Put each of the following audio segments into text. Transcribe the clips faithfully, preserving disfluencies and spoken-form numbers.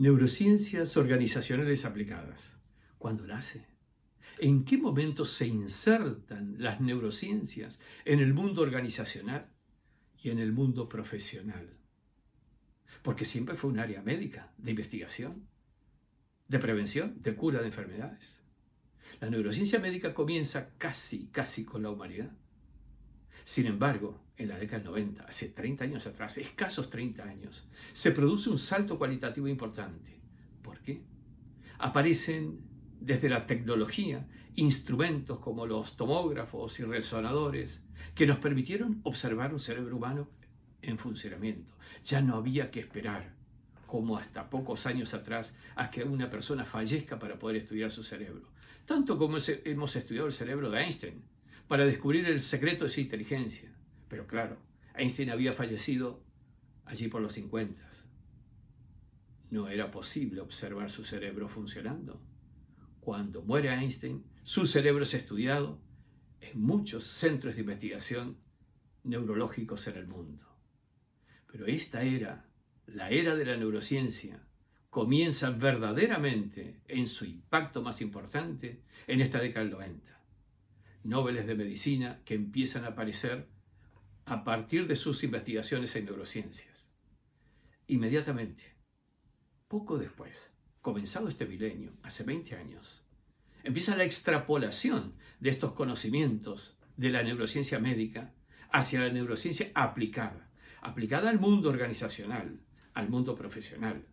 Neurociencias organizacionales aplicadas. ¿Cuándo nace? ¿En qué momento se insertan las neurociencias en el mundo organizacional y en el mundo profesional? Porque siempre fue un área médica, de investigación, de prevención, de cura de enfermedades. La neurociencia médica comienza casi, casi con la humanidad. Sin embargo, en la década del noventa, hace treinta años atrás, escasos treinta años, se produce un salto cualitativo importante. ¿Por qué? Aparecen desde la tecnología instrumentos como los tomógrafos y resonadores que nos permitieron observar un cerebro humano en funcionamiento. Ya no había que esperar, como hasta pocos años atrás, a que una persona fallezca para poder estudiar su cerebro. Tanto como hemos estudiado el cerebro de Einstein, para descubrir el secreto de su inteligencia. Pero claro, Einstein había fallecido allí por los cincuenta. No era posible observar su cerebro funcionando. Cuando muere Einstein, su cerebro es estudiado en muchos centros de investigación neurológicos en el mundo. Pero esta era, la era de la neurociencia, comienza verdaderamente en su impacto más importante en esta década del noventa. Nóbeles de medicina que empiezan a aparecer a partir de sus investigaciones en neurociencias. Inmediatamente, poco después, comenzado este milenio, hace veinte años, empieza la extrapolación de estos conocimientos de la neurociencia médica hacia la neurociencia aplicada, aplicada al mundo organizacional, al mundo profesional.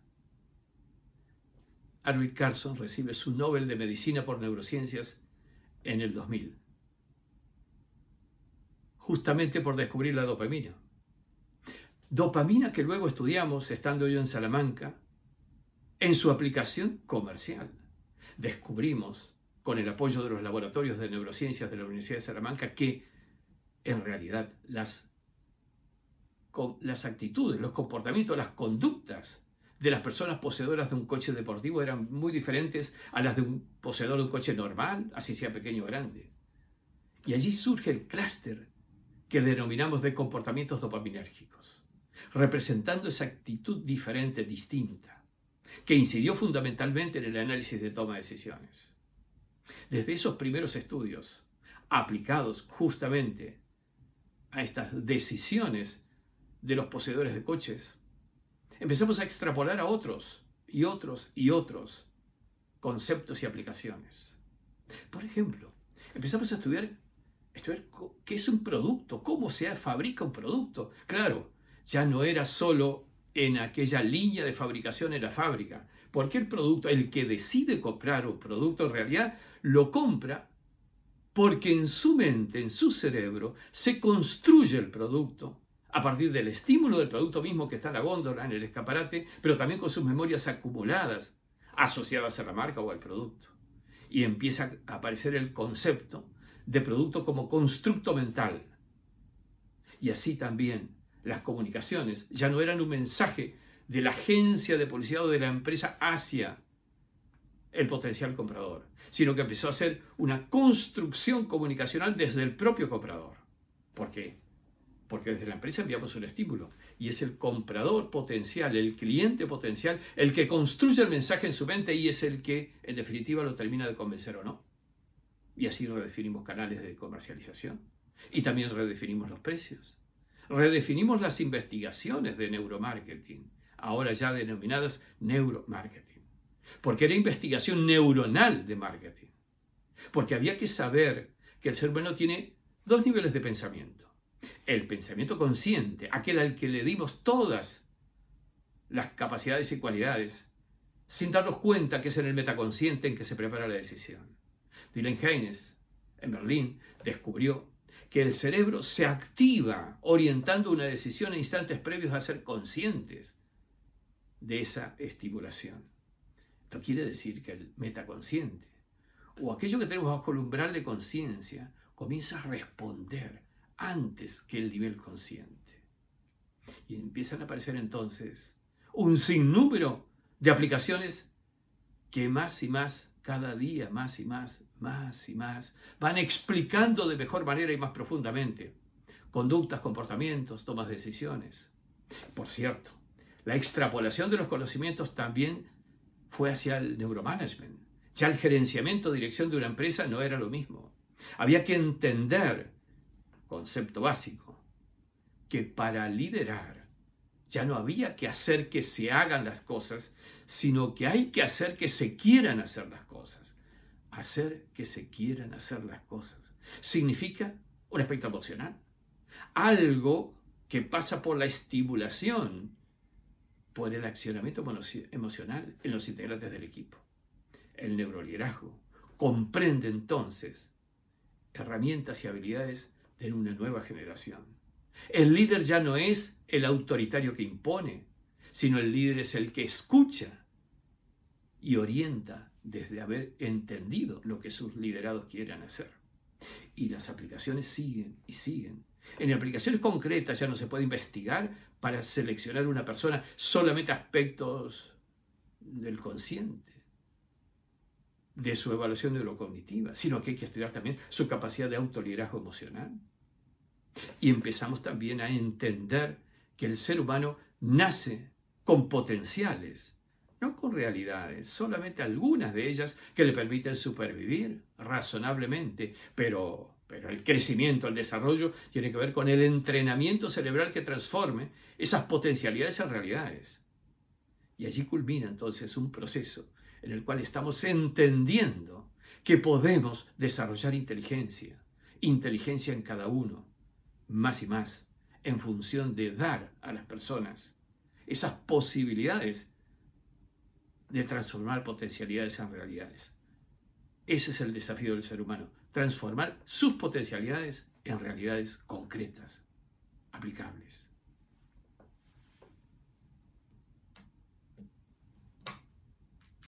Arvid Carlsson recibe su Nobel de Medicina por Neurociencias en el dos mil. Justamente por descubrir la dopamina. Dopamina que luego estudiamos, estando yo en Salamanca, en su aplicación comercial. Descubrimos, con el apoyo de los laboratorios de neurociencias de la Universidad de Salamanca, que en realidad las, con, las actitudes, los comportamientos, las conductas de las personas poseedoras de un coche deportivo eran muy diferentes a las de un poseedor de un coche normal, así sea pequeño o grande. Y allí surge el clúster que denominamos de comportamientos dopaminérgicos, representando esa actitud diferente, distinta, que incidió fundamentalmente en el análisis de toma de decisiones. Desde esos primeros estudios, aplicados justamente a estas decisiones de los poseedores de coches, empezamos a extrapolar a otros y otros y otros conceptos y aplicaciones. Por ejemplo, empezamos a estudiar Estudiar qué es un producto, cómo se fabrica un producto. Claro, ya no era solo en aquella línea de fabricación en la fábrica, porque el producto, el que decide comprar un producto, en realidad lo compra porque en su mente, en su cerebro, se construye el producto a partir del estímulo del producto mismo que está en la góndola, en el escaparate, pero también con sus memorias acumuladas, asociadas a la marca o al producto. Y empieza a aparecer el concepto de producto como constructo mental. Y así también las comunicaciones ya no eran un mensaje de la agencia de publicidad o de la empresa hacia el potencial comprador, sino que empezó a ser una construcción comunicacional desde el propio comprador. ¿Por qué? Porque desde la empresa enviamos un estímulo y es el comprador potencial, el cliente potencial, el que construye el mensaje en su mente y es el que en definitiva lo termina de convencer o no. Y así redefinimos canales de comercialización. Y también redefinimos los precios. Redefinimos las investigaciones de neuromarketing, ahora ya denominadas neuromarketing. Porque era investigación neuronal de marketing. Porque había que saber que el ser humano tiene dos niveles de pensamiento. El pensamiento consciente, aquel al que le dimos todas las capacidades y cualidades, sin darnos cuenta que es en el metaconsciente en que se prepara la decisión. Dylan Haynes, en Berlín, descubrió que el cerebro se activa orientando una decisión en instantes previos a ser conscientes de esa estimulación. Esto quiere decir que el metaconsciente, o aquello que tenemos bajo el umbral de conciencia, comienza a responder antes que el nivel consciente. Y empiezan a aparecer entonces un sinnúmero de aplicaciones que más y más, cada día, más y más, más y más, van explicando de mejor manera y más profundamente conductas, comportamientos, tomas de decisiones. Por cierto, la extrapolación de los conocimientos también fue hacia el neuromanagement. Ya el gerenciamiento, dirección de una empresa no era lo mismo. Había que entender, concepto básico, que para liderar ya no había que hacer que se hagan las cosas, sino que hay que hacer que se quieran hacer las cosas. Hacer que se quieran hacer las cosas significa un aspecto emocional. Algo que pasa por la estimulación, por el accionamiento emocional en los integrantes del equipo. El neuroliderazgo comprende entonces herramientas y habilidades de una nueva generación. El líder ya no es el autoritario que impone, sino el líder es el que escucha y orienta desde haber entendido lo que sus liderados quieren hacer. Y las aplicaciones siguen y siguen. En aplicaciones concretas ya no se puede investigar para seleccionar una persona solamente aspectos del consciente, de su evaluación neurocognitiva, sino que hay que estudiar también su capacidad de autoliderazgo emocional. Y empezamos también a entender que el ser humano nace con potenciales, no con realidades, solamente algunas de ellas que le permiten supervivir razonablemente, pero, pero el crecimiento, el desarrollo tiene que ver con el entrenamiento cerebral que transforme esas potencialidades en realidades. Y allí culmina entonces un proceso en el cual estamos entendiendo que podemos desarrollar inteligencia, inteligencia en cada uno, más y más, en función de dar a las personas esas posibilidades de transformar potencialidades en realidades. Ese es el desafío del ser humano, transformar sus potencialidades en realidades concretas, aplicables.